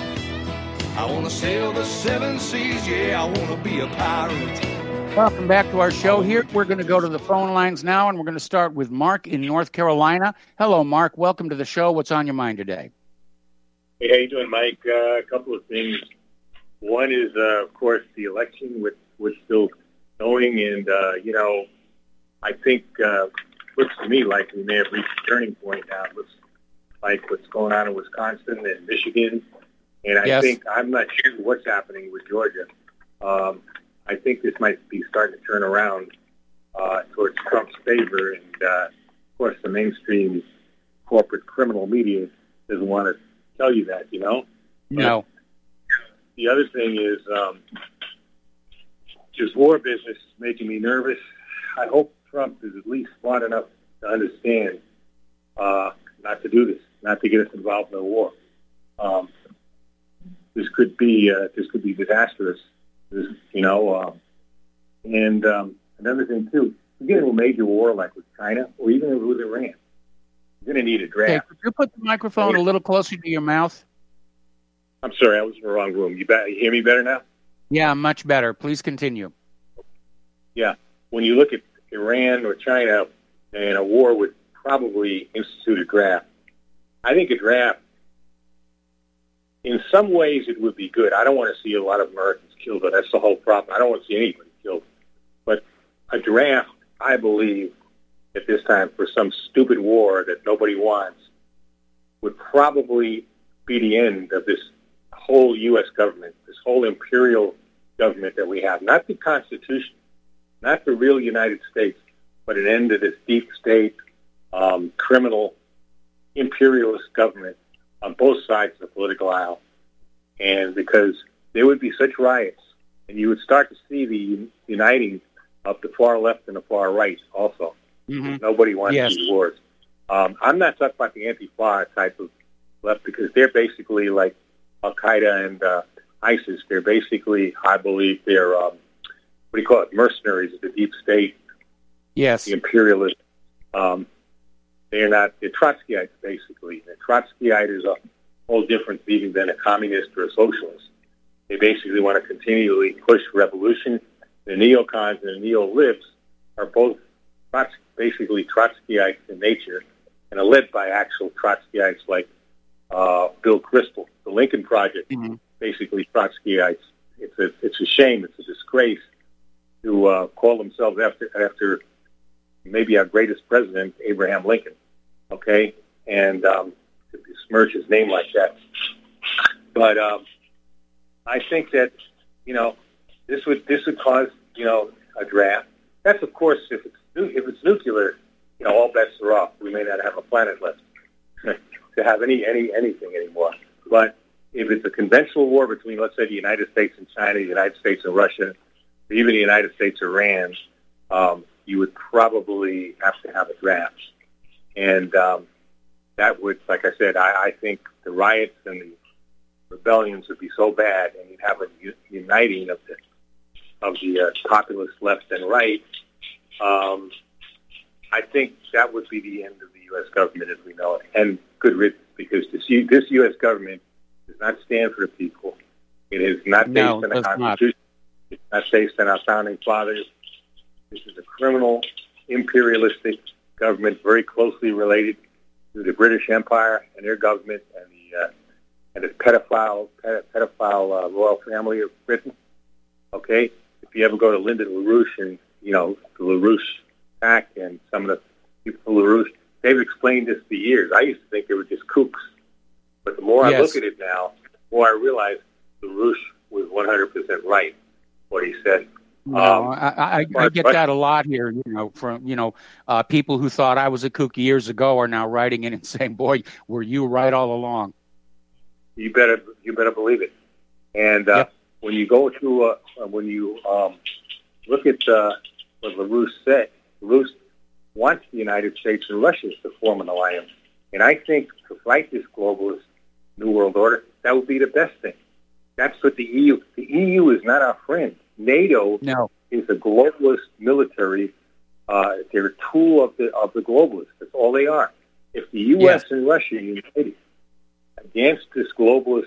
I want to sail the seven seas, yeah, I want to be a pirate. Welcome back to our show here. We're going to go to the phone lines now, and we're going to start with Mark in North Carolina. Hello, Mark. Welcome to the show. What's on your mind today? Hey, how you doing, Mike? Uh, a couple of things. One is, uh, of course, the election, which was still going, and, uh, you know, I think uh, looks to me like we may have reached a turning point now. It looks like what's going on in Wisconsin and Michigan, and I yes. think, I'm not sure what's happening with Georgia. Um I think this might be starting to turn around uh, towards Trump's favor, and uh, of course the mainstream corporate criminal media doesn't want to tell you that, you know? No. But the other thing is um, just war business is making me nervous. I hope Trump is at least smart enough to understand uh, not to do this, not to get us involved in a war. Um, this could be uh, this could be disastrous. You know, um, and um, another thing, too, we get into a major war like with China or even with Iran, you're going to need a draft. Hey, could you put the microphone a little closer to your mouth? I'm sorry, I was in the wrong room. You, be- you hear me better now? Yeah, much better. Please continue. Yeah. When you look at Iran or China and a war would probably institute a draft, I think a draft in some ways it would be good. I don't want to see a lot of Americans killed, but that's the whole problem. I don't want to see anybody killed. But a draft, I believe, at this time for some stupid war that nobody wants would probably be the end of this whole U S government, this whole imperial government that we have. Not the Constitution, not the real United States, but an end to this deep state, um, criminal, imperialist government on both sides of the political aisle. And because there would be such riots, and you would start to see the uniting of the far left and the far right also. Mm-hmm. Nobody wants yes. these wars. Um, I'm not talking about the Antifa type of left because they're basically like Al-Qaeda and uh, ISIS. They're basically, I believe, they're, um, what do you call it, mercenaries of the deep state. Yes. The imperialists. Um, they're not, they're Trotskyites, basically. A Trotskyite is a whole different even than a communist or a socialist. They basically want to continually push revolution. The neocons and the neo-libs are both Trots- basically Trotskyites in nature and are led by actual Trotskyites like uh, Bill Kristol. The Lincoln Project, mm-hmm. basically Trotskyites. It's a, it's a shame. It's a disgrace to uh, call themselves after after maybe our greatest president, Abraham Lincoln, okay? And um, to besmirch his name like that. But um, I think that, you know, this would this would cause, you know, a draft. That's, of course, if it's if it's nuclear, you know, all bets are off. We may not have a planet left to have any, any anything anymore. But if it's a conventional war between, let's say, the United States and China, the United States and Russia, or even the United States and Iran, um, you would probably have to have a draft. And um, that would, like I said, I, I think the riots and the rebellions would be so bad, and you'd have a u- uniting of the of the uh, populist left and right. Um, I think that would be the end of the U S government as we know it, and good riddance, because this, U- this U S government does not stand for the people. It is not based no, on the Constitution. Not. It's not based on our founding fathers. This is a criminal, imperialistic government, very closely related to the British Empire and their government and the uh, and the pedophile ped- pedophile uh, royal family of Britain. Okay, if you ever go to Lyndon LaRouche and you know the LaRouche pack and some of the people LaRouche, they've explained this for years. I used to think they were just kooks, but the more yes. I look at it now, the more I realize LaRouche was one hundred percent right what he said. No, um, I, I, I get that a lot here, you know, from, you know, uh, people who thought I was a kook years ago are now writing in and saying, boy, were you right all along. You better, you better believe it. And uh, yep. when you go to, uh, when you um, look at uh, what LaRouche said, LaRouche wants the United States and Russia to form an alliance. And I think to fight this globalist New World Order, that would be the best thing. That's what the E U, the E U is not our friend. NATO no. is a globalist military. Uh, they're a tool of the of the globalists. That's all they are. If the U S yes. and Russia united against this globalist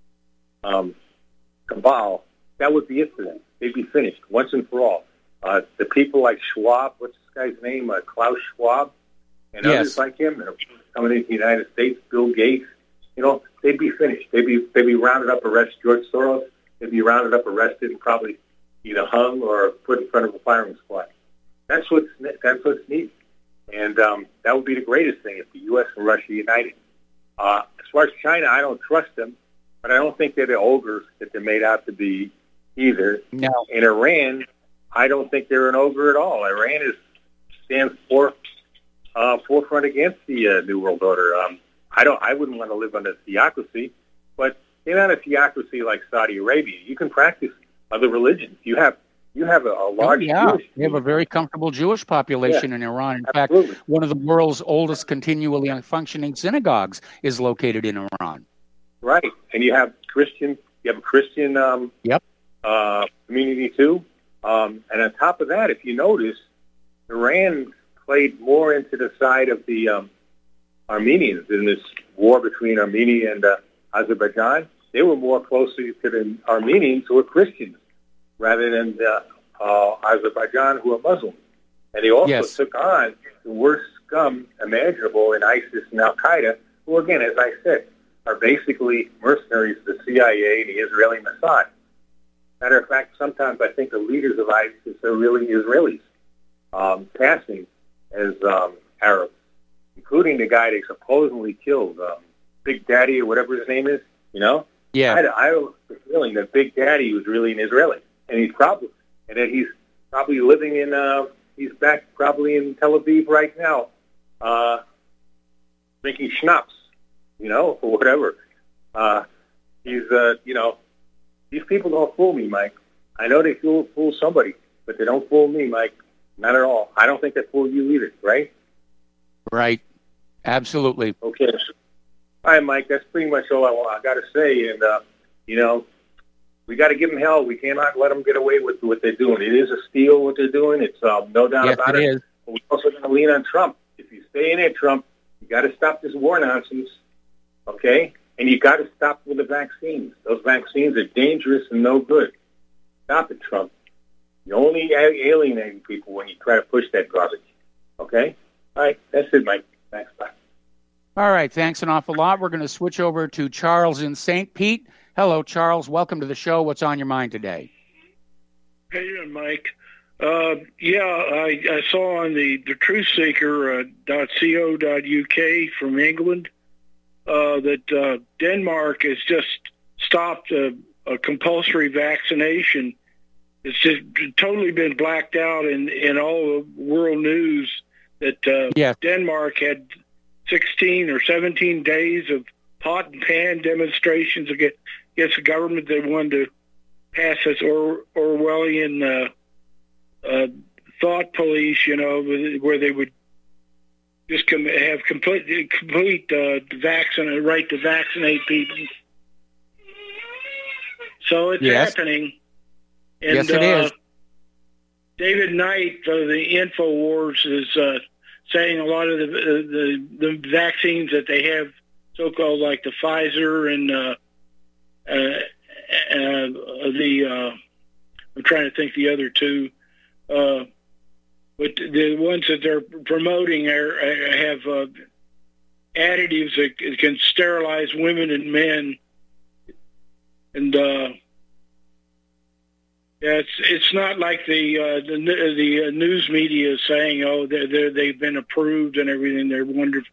um, cabal, that would be it for them. They'd be finished once and for all. Uh, the people like Schwab, what's this guy's name? Uh, Klaus Schwab, and yes. others like him that are coming into the United States, Bill Gates, you know, they'd be finished. They'd be they'd be rounded up, arrested. George Soros, they'd be rounded up, arrested, and probably either hung or put in front of a firing squad. That's what's that's what's needed, and um, that would be the greatest thing if the U S and Russia united. Uh, as far as China, I don't trust them, but I don't think they're the ogres that they're made out to be either. No. In Iran, I don't think they're an ogre at all. Iran is stands for uh, forefront against the uh, New World Order. Um, I don't. I wouldn't want to live under theocracy, but they're not a theocracy like Saudi Arabia. You can practice other religions. You have you have a, a large. Oh, yeah, Jewish you have a very comfortable Jewish population yeah, in Iran. In absolutely. fact, one of the world's oldest continually functioning synagogues is located in Iran. Right, and you have Christian. You have a Christian um, yep. uh, community too. Um, and on top of that, if you notice, Iran played more into the side of the um, Armenians in this war between Armenia and uh, Azerbaijan. They were more closely to the Armenians who are Christians rather than the, uh, Azerbaijan who are Muslims. And they also yes. took on the worst scum imaginable in ISIS and Al-Qaeda, who, again, as I said, are basically mercenaries of the C I A and the Israeli Mossad. Matter of fact, sometimes I think the leaders of ISIS are really Israelis, um, passing as um, Arabs, including the guy they supposedly killed, um, Big Daddy or whatever his name is, you know? Yeah. I, I was feeling that Big Daddy was really an Israeli, and he's probably, and that he's probably living in, uh, he's back probably in Tel Aviv right now, uh, drinking schnapps, you know, or whatever. Uh, he's, uh, you know, these people don't fool me, Mike. I know they fool, fool somebody, but they don't fool me, Mike. Not at all. I don't think they fool you either, right? Right. Absolutely. Okay. All right, Mike, that's pretty much all I, I got to say. And, uh, you know, we got to give them hell. We cannot let them get away with what they're doing. It is a steal what they're doing. It's um, no doubt yes, about it. it. Is. But we're also going to lean on Trump. If you stay in there, Trump, you got to stop this war nonsense, okay? And you got to stop with the vaccines. Those vaccines are dangerous and no good. Stop it, Trump. You're only alienating people when you try to push that garbage, okay? All right, that's it, Mike. Thanks, bye. All right, thanks an awful lot. We're going to switch over to Charles in Saint Pete. Hello, Charles. Welcome to the show. What's on your mind today? How you doing, Mike? Uh, yeah, I, I saw on the, the truth seeker dot co dot uk from England uh, that uh, Denmark has just stopped a, a compulsory vaccination. It's just totally been blacked out in, in all the world news that uh, yes. Denmark had sixteen or seventeen days of pot and pan demonstrations against, against the government that wanted to pass this or, Orwellian uh, uh, thought police, you know, where they would just com- have complete complete uh, vaccine right to vaccinate people. So it's yes. happening. And, yes, it uh, is. David Knight of the InfoWars is uh, saying a lot of the, the the vaccines that they have, so-called like the Pfizer and uh, uh, uh, the, uh, I'm trying to think the other two, uh, but the ones that they're promoting are, have uh, additives that can sterilize women and men. And uh, yeah, it's it's not like the uh, the the news media is saying, oh, they're, they're, they've been approved and everything. They're wonderful.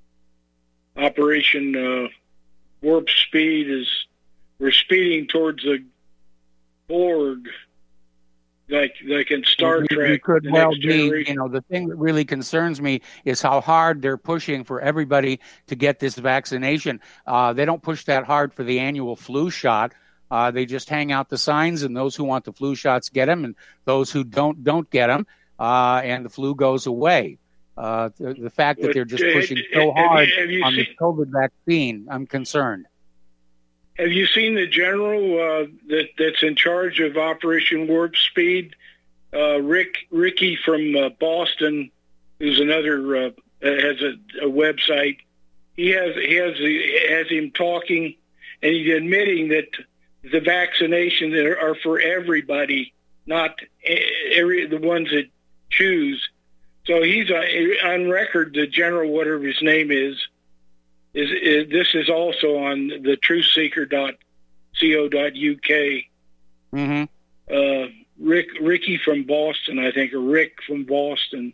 Operation uh, Warp Speed is we're speeding towards the Borg, like like in Star we, Trek. We could the well next be. generation. You know, the thing that really concerns me is how hard they're pushing for everybody to get this vaccination. Uh, they don't push that hard for the annual flu shot. Uh, they just hang out the signs, and those who want the flu shots get them, and those who don't don't get them, uh, and the flu goes away. Uh, the, the fact that they're just pushing so hard have you on seen, the COVID vaccine, I'm concerned. Have you seen the general uh, that that's in charge of Operation Warp Speed, uh, Rick Ricky from uh, Boston, who's another uh, has a, a website. He has he has has him talking, and he's admitting that the vaccinations are for everybody, not every the ones that choose. So he's uh, on record. The general, whatever his name is, is, is this is also on the truth seeker dot co dot uk. Mm-hmm. Uh, Rick Ricky from Boston, I think, or Rick from Boston.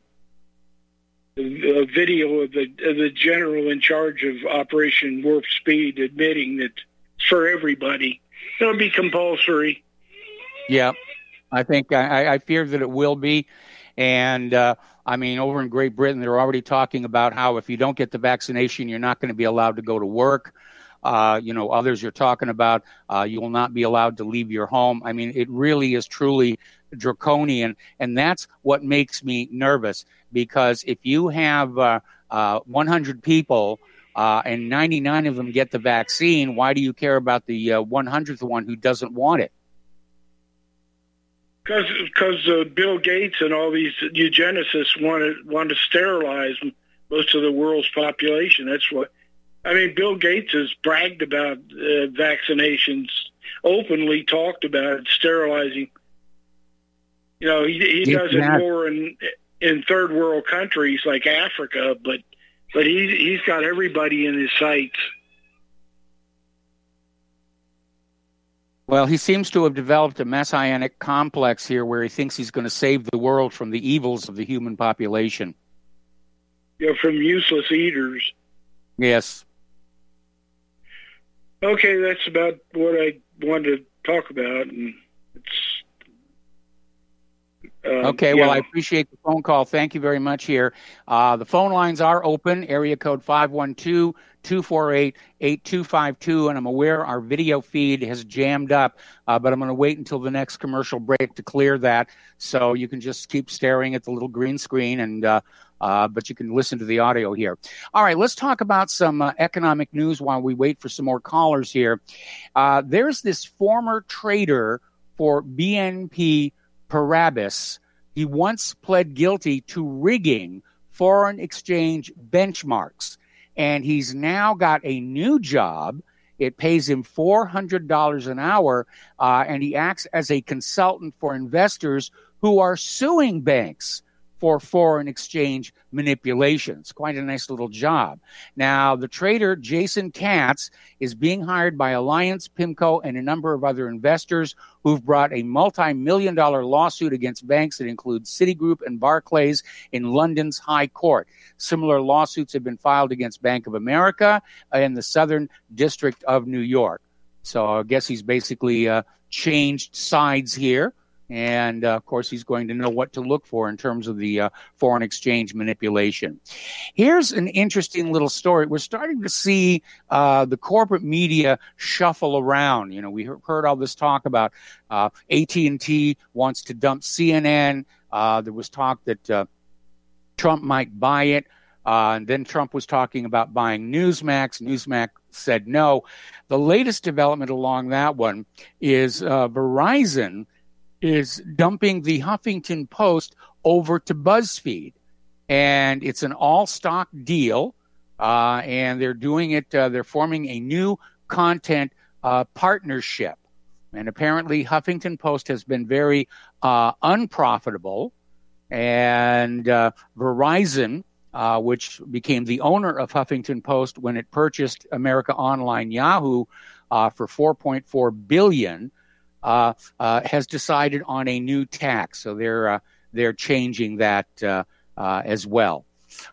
The uh, video of the of the general in charge of Operation Warp Speed admitting that it's for everybody. It'll be compulsory. Yeah, I think I, I fear that it will be. And, uh, I mean, over in Great Britain, they're already talking about how if you don't get the vaccination, you're not going to be allowed to go to work. Uh, you know, others are talking about uh, you will not be allowed to leave your home. I mean, it really is truly draconian. And that's what makes me nervous, because if you have uh, uh, one hundred people uh, and ninety-nine of them get the vaccine, why do you care about the uh, one hundredth one who doesn't want it? Because because uh, Bill Gates and all these eugenicists want to want to sterilize most of the world's population. That's what I mean. Bill Gates has bragged about uh, vaccinations, openly talked about it, sterilizing. You know, he he does it more in in third world countries like Africa, but but he he's got everybody in his sights. Well, he seems to have developed a messianic complex here where he thinks he's going to save the world from the evils of the human population. Yeah, from useless eaters. Yes. Okay, that's about what I wanted to talk about. And it's uh, Okay, yeah. well, I appreciate the phone call. Thank you very much here. Uh, the phone lines are open, area code five one two, two four eight, eight two five two, and I'm aware our video feed has jammed up, uh, but I'm going to wait until the next commercial break to clear that, so you can just keep staring at the little green screen, and uh, uh, but you can listen to the audio here. All right, let's talk about some uh, economic news while we wait for some more callers here. Uh, there's this former trader for B N P Paribas. He once pled guilty to rigging foreign exchange benchmarks, and he's now got a new job. It pays him four hundred dollars an hour, uh, and he acts as a consultant for investors who are suing banks for foreign exchange manipulations. Quite a nice little job. Now, the trader, Jason Katz, is being hired by Alliance, PIMCO, and a number of other investors who've brought a multi-million dollar lawsuit against banks that include Citigroup and Barclays in London's High Court. Similar lawsuits have been filed against Bank of America in the Southern District of New York. So I guess he's basically uh, changed sides here. And, uh, of course, he's going to know what to look for in terms of the uh, foreign exchange manipulation. Here's an interesting little story. We're starting to see uh, the corporate media shuffle around. You know, we heard all this talk about uh, A T and T wants to dump C N N. Uh, there was talk that uh, Trump might buy it. Uh, and then Trump was talking about buying Newsmax. Newsmax said no. The latest development along that one is uh, Verizon is dumping the Huffington Post over to BuzzFeed. And it's an all-stock deal, uh, and they're doing it, uh, they're forming a new content uh, partnership. And apparently Huffington Post has been very uh, unprofitable, and uh, Verizon, uh, which became the owner of Huffington Post when it purchased America Online Yahoo uh, for four point four billion dollars, Uh, uh, has decided on a new tax, so they're uh, they're changing that uh, uh, as well.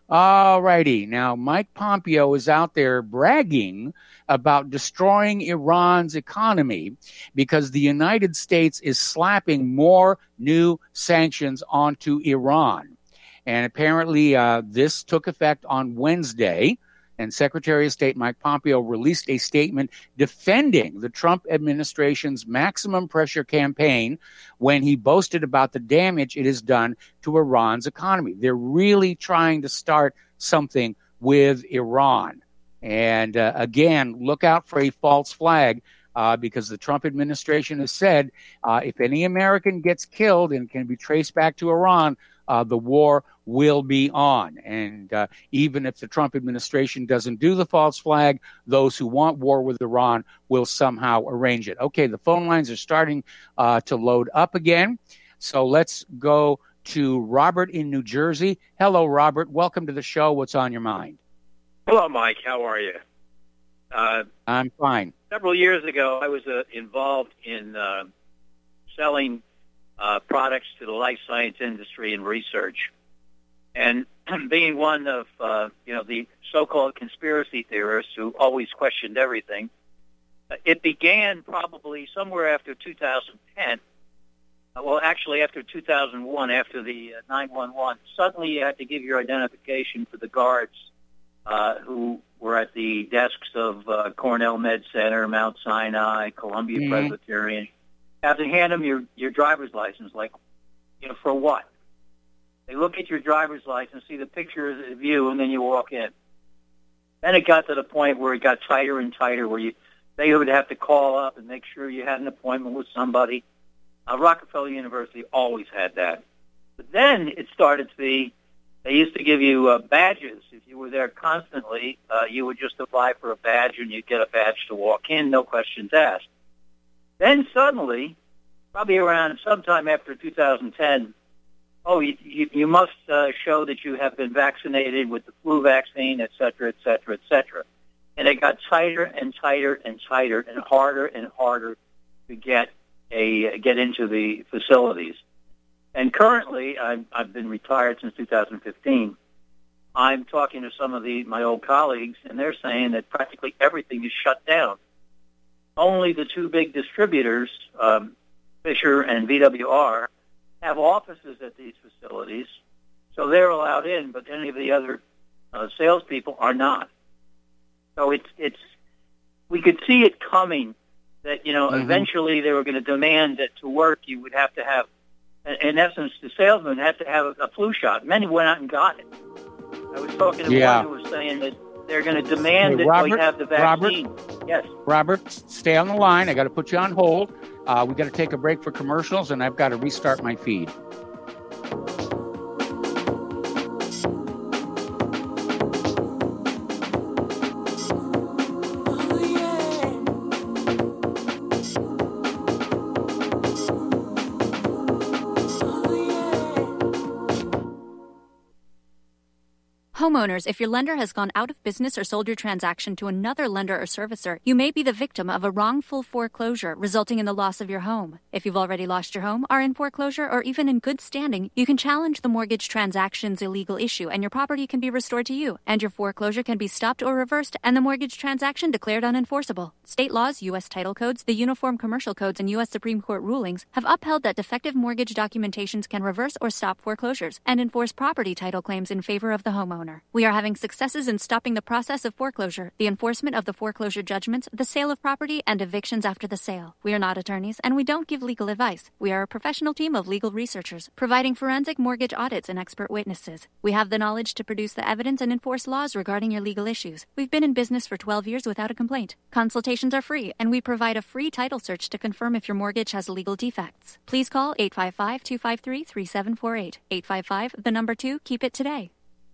All righty, now Mike Pompeo is out there bragging about destroying Iran's economy because the United States is slapping more new sanctions onto Iran, and apparently uh, this took effect on Wednesday. And Secretary of State Mike Pompeo released a statement defending the Trump administration's maximum pressure campaign when he boasted about the damage it has done to Iran's economy. They're really trying to start something with Iran. And uh, again, look out for a false flag uh, because the Trump administration has said uh, if any American gets killed and can be traced back to Iran, Uh, the war will be on. And uh, even if the Trump administration doesn't do the false flag, those who want war with Iran will somehow arrange it. Okay, the phone lines are starting uh, to load up again. So let's go to Robert in New Jersey. Hello, Robert. Welcome to the show. What's on your mind? Hello, Mike. How are you? Uh, I'm fine. Several years ago, I was uh, involved in uh, selling Uh, products to the life science industry and research. And being one of, uh, you know, the so-called conspiracy theorists who always questioned everything, uh, it began probably somewhere after two thousand ten. Uh, well, actually after two thousand one, after the uh, nine one one, suddenly you had to give your identification for the guards uh, who were at the desks of uh, Cornell Med Center, Mount Sinai, Columbia mm-hmm. Presbyterian. Have to hand them your, your driver's license, like, you know, for what? They look at your driver's license, see the picture of you, and then you walk in. Then it got to the point where it got tighter and tighter, where you they would have to call up and make sure you had an appointment with somebody. Uh, Rockefeller University always had that. But then it started to be, they used to give you uh, badges. If you were there constantly, uh, you would just apply for a badge, and you'd get a badge to walk in, no questions asked. Then suddenly, probably around sometime after two thousand ten, oh, you, you, you must uh, show that you have been vaccinated with the flu vaccine, et cetera, et cetera, et cetera. And it got tighter and tighter and tighter and harder and harder to to get a get into the facilities. And currently, I've, I've been retired since two thousand fifteen. I'm talking to some of the my old colleagues, and they're saying that practically everything is shut down. Only the two big distributors, um, Fisher and V W R, have offices at these facilities, so they're allowed in, but any of the other uh, salespeople are not. So it's it's we could see it coming that, you know, mm-hmm. eventually they were going to demand that to work you would have to have, in essence, the salesman had to have a flu shot. Many went out and got it. I was talking to yeah. one who was saying that they're going to demand hey, that Robert, we have the vaccine. Robert, yes. Robert, stay on the line. I got to put you on hold. Uh, we got to take a break for commercials, and I've got to restart my feed. Homeowners, if your lender has gone out of business or sold your transaction to another lender or servicer, you may be the victim of a wrongful foreclosure, resulting in the loss of your home. If you've already lost your home, are in foreclosure, or even in good standing, you can challenge the mortgage transaction's illegal issue, and your property can be restored to you, and your foreclosure can be stopped or reversed, and the mortgage transaction declared unenforceable. State laws, U S title codes, the Uniform Commercial Codes, and U S Supreme Court rulings have upheld that defective mortgage documentations can reverse or stop foreclosures and enforce property title claims in favor of the homeowner. We are having successes in stopping the process of foreclosure, the enforcement of the foreclosure judgments, the sale of property, and evictions after the sale. We are not attorneys, and we don't give legal advice. We are a professional team of legal researchers, providing forensic mortgage audits and expert witnesses. We have the knowledge to produce the evidence and enforce laws regarding your legal issues. We've been in business for twelve years without a complaint. Consultations are free, and we provide a free title search to confirm if your mortgage has legal defects. Please call eight five five, two five three, three seven four eight. eight five five, the number two, keep it today.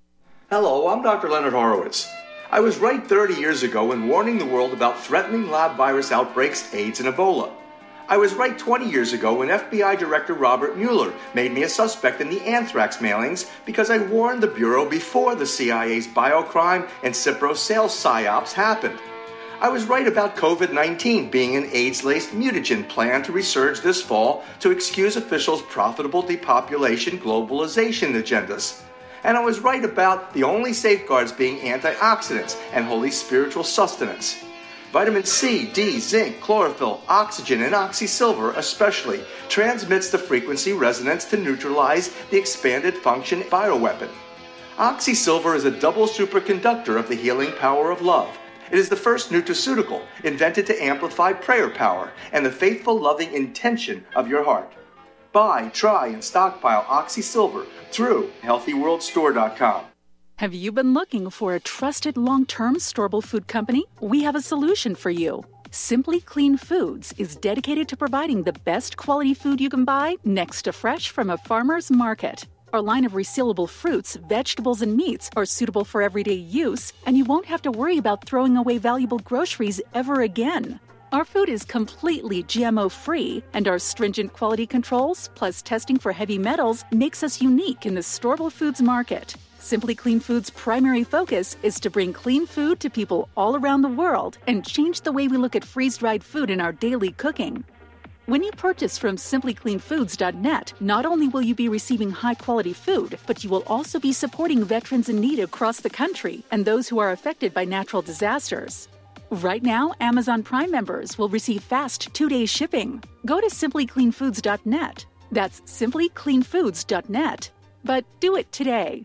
Hello, I'm Doctor Leonard Horowitz. I was right thirty years ago in warning the world about threatening lab virus outbreaks, AIDS, and Ebola. I was right twenty years ago when F B I Director Robert Mueller made me a suspect in the anthrax mailings because I warned the Bureau before the C I A's biocrime and Cipro sales psyops happened. I was right about COVID nineteen being an AIDS-laced mutagen planned to resurge this fall to excuse officials' profitable depopulation globalization agendas. And I was right about the only safeguards being antioxidants and holy spiritual sustenance. Vitamin C, D, zinc, chlorophyll, oxygen, and oxysilver especially transmits the frequency resonance to neutralize the expanded function bioweapon. Oxysilver is a double superconductor of the healing power of love. It is the first nutraceutical invented to amplify prayer power and the faithful, loving intention of your heart. Buy, try, and stockpile Oxysilver through healthy world store dot com. Have you been looking for a trusted long-term storable food company? We have a solution for you. Simply Clean Foods is dedicated to providing the best quality food you can buy next to fresh from a farmer's market. Our line of resealable fruits, vegetables, and meats are suitable for everyday use, and you won't have to worry about throwing away valuable groceries ever again. Our food is completely G M O-free, and our stringent quality controls, plus testing for heavy metals, makes us unique in the storable foods market. Simply Clean Foods' primary focus is to bring clean food to people all around the world and change the way we look at freeze-dried food in our daily cooking. When you purchase from simply clean foods dot net, not only will you be receiving high-quality food, but you will also be supporting veterans in need across the country and those who are affected by natural disasters. Right now, Amazon Prime members will receive fast two-day shipping. Go to simply clean foods dot net. That's simply clean foods dot net. But do it today.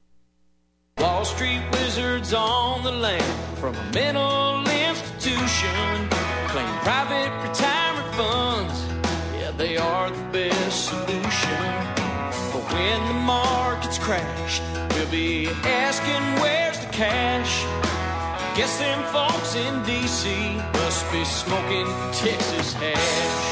Wall Street wizards on the land from a mental institution. Claim private retirement funds. Yeah, they are the best solution. But when the markets crash, we'll be asking where's the cash? Guess them folks in D C must be smoking Texas hash.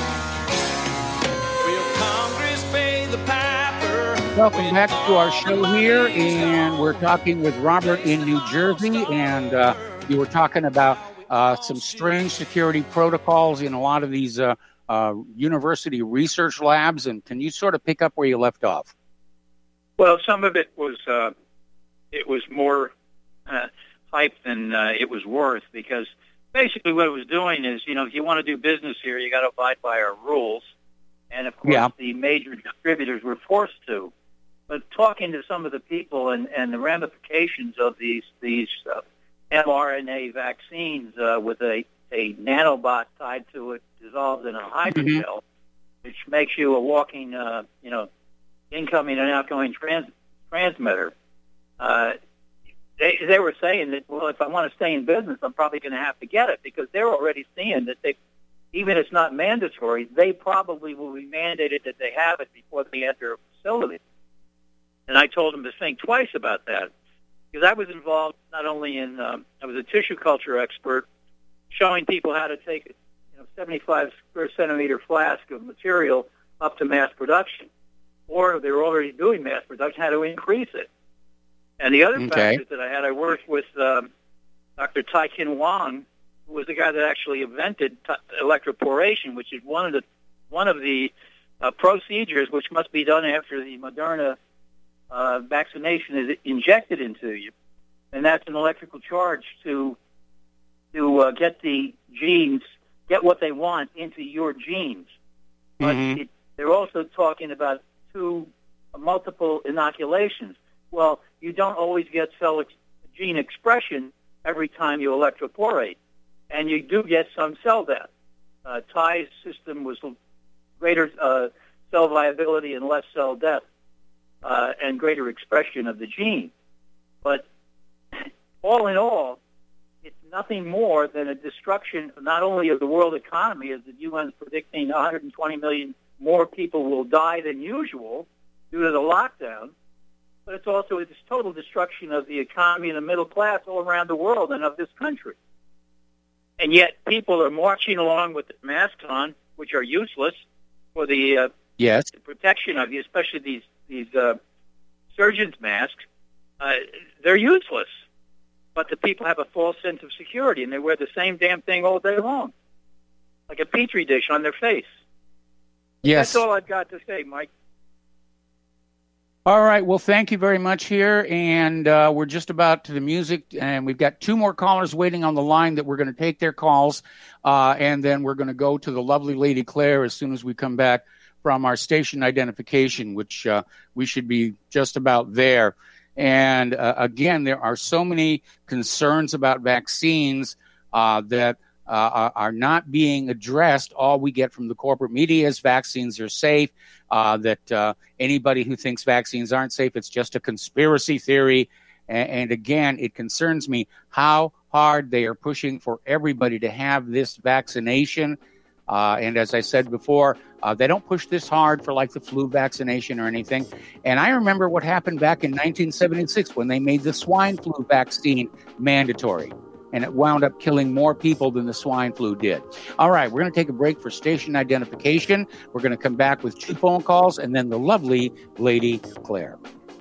Will Congress pay the piper? Welcome back to our show here, and we're talking with Robert in New Jersey, and uh, you were talking about uh, some strange security protocols in a lot of these uh, uh, university research labs, and can you sort of pick up where you left off? Well, some of it was uh, it was more uh, hype than uh, it was worth, because basically what it was doing is, you know, if you want to do business here, you got to abide by our rules. And, of course, yeah. the major distributors were forced to. But talking to some of the people and, and the ramifications of these these uh, mRNA vaccines uh, with a, a nanobot tied to it dissolved in a hydrogel, mm-hmm. which makes you a walking, uh, you know, incoming and outgoing trans- transmitter. Uh, they, they were saying that, well, if I want to stay in business, I'm probably going to have to get it, because they're already seeing that they, even if it's not mandatory, they probably will be mandated that they have it before they enter a facility. And I told them to think twice about that, because I was involved not only in, um, I was a tissue culture expert, showing people how to take a you know, seventy-five square centimeter flask of material up to mass production, or they were already doing mass production, how to increase it. And the other okay. factors that I had, I worked with um, Doctor Tai-Kin Wang, who was the guy that actually invented t- electroporation, which is one of the one of the uh, procedures which must be done after the Moderna uh, vaccination is injected into you, and that's an electrical charge to to uh, get the genes, get what they want into your genes. But mm-hmm. it, they're also talking about two uh, multiple inoculations. Well, you don't always get cell ex- gene expression every time you electroporate, and you do get some cell death. Uh, Ty's system was greater uh, cell viability and less cell death, uh, and greater expression of the gene. But all in all, it's nothing more than a destruction not only of the world economy, as the U N is predicting one hundred twenty million more people will die than usual due to the lockdown, but it's also a total destruction of the economy and the middle class all around the world and of this country. And yet people are marching along with the masks on, which are useless for the, uh, yes. the protection of you, especially these, these uh, surgeons' masks. Uh, they're useless. But the people have a false sense of security, and they wear the same damn thing all day long, like a petri dish on their face. Yes. That's all I've got to say, Mike. All right. Well, thank you very much here. And uh, we're just about to the music, and we've got two more callers waiting on the line that we're going to take their calls. Uh, and then we're going to go to the lovely Lady Claire as soon as we come back from our station identification, which uh, we should be just about there. And uh, again, there are so many concerns about vaccines uh, that uh, are not being addressed. All we get from the corporate media is vaccines are safe, uh, that uh, anybody who thinks vaccines aren't safe, it's just a conspiracy theory. And, and again, it concerns me how hard they are pushing for everybody to have this vaccination. Uh, and as I said before, uh, they don't push this hard for like the flu vaccination or anything. And I remember what happened back in nineteen seventy-six when they made the swine flu vaccine mandatory. And it wound up killing more people than the swine flu did. All right, we're going to take a break for station identification. We're going to come back with two phone calls and then the lovely Lady Claire.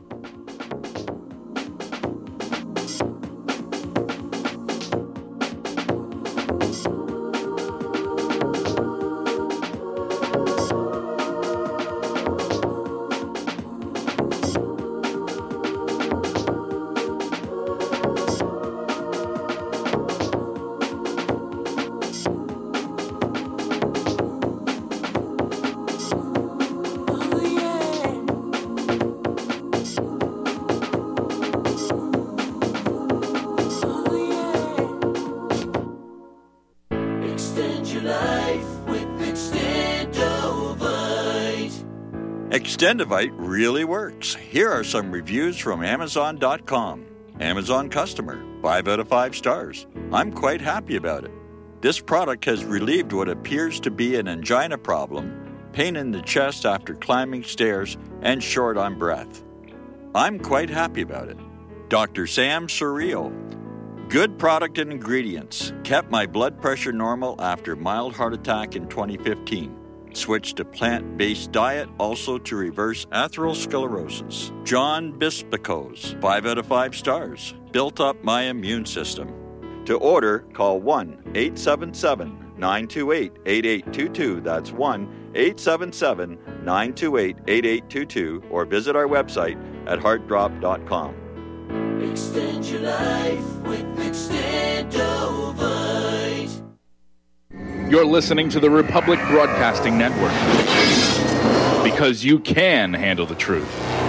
Extendivite really works. Here are some reviews from Amazon dot com. Amazon customer, five out of five stars. I'm quite happy about it. This product has relieved what appears to be an angina problem, pain in the chest after climbing stairs, and short on breath. I'm quite happy about it. Doctor Sam Surreal. Good product and ingredients. Kept my blood pressure normal after mild heart attack in twenty fifteen. Switched to plant-based diet, also to reverse atherosclerosis. John Bispicos, five out of five stars. Built up my immune system. To order, call one eight seven seven, nine two eight, eight eight two two. That's one eight seven seven, nine two eight, eight eight two two. Or visit our website at heart drop dot com. Extend your life with Extendovite. You're listening to the Republic Broadcasting Network. Because you can handle the truth.